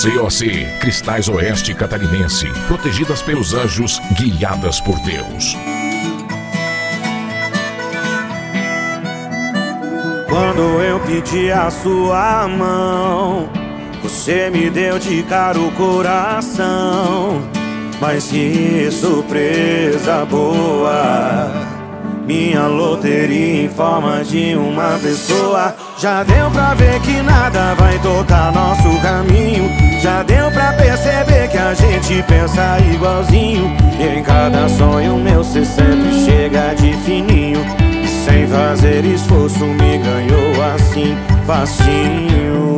COC, Cristais Oeste Catarinense, protegidas pelos anjos, guiadas por Deus. Quando eu pedi a sua mão, você me deu de cara o coração. Mas que surpresa boa, minha loteria em forma de uma pessoa. Já deu pra ver que nada vai tocar nosso caminho. Já deu pra perceber que a gente pensa igualzinho. E em cada sonho meu cê sempre chega de fininho. E sem fazer esforço me ganhou assim, facinho.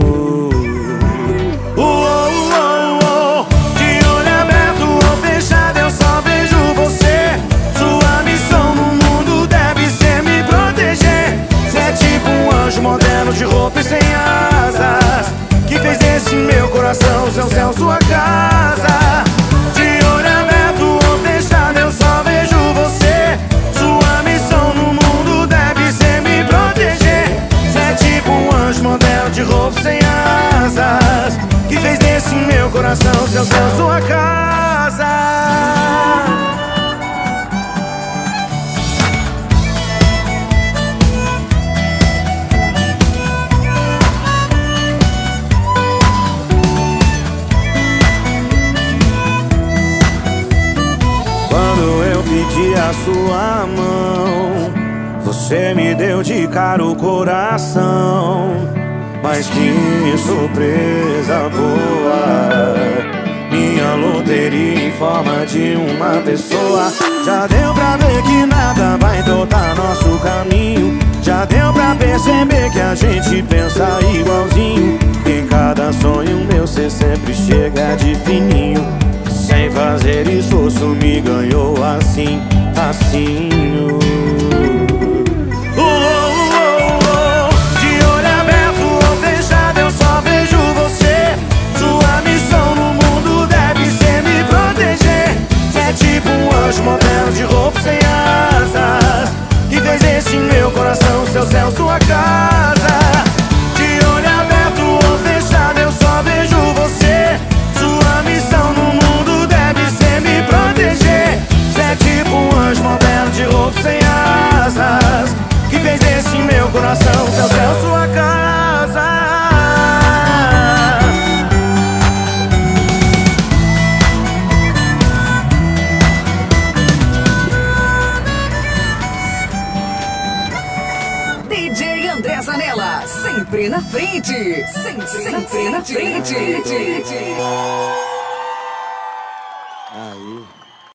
Moderno de roupa e sem asas, que fez desse meu coração seu céu, sua casa. De olho aberto ou fechado eu só vejo você. Sua missão no mundo deve ser me proteger. Você é tipo um anjo moderno de roupa e sem asas, que fez desse meu coração seu céu, sua casa. Pedi a sua mão, você me deu de cara o coração. Mas que surpresa boa, minha loteria em forma de uma pessoa. Já deu pra ver que nada vai tocar nosso caminho. Já deu pra perceber que a gente pensa igualzinho. Em cada sonho meu cê sempre chega de fininho. Sem fazer esforço me ganhou assim, facinho. De olho aberto ou fechado eu só vejo você. Sua missão no mundo deve ser me proteger. Você é tipo um anjo moderno de roupa sem asas, que fez esse meu coração seu céu, sua casa. De olho aberto ou fechado eu só vejo você. Sua missão no mundo deve ser me proteger. Cê é tipo um anjo moderno de roupa sem asas, que fez desse meu coração seu céu, sua casa. DJ André Zanella, sempre na frente, sempre na frente.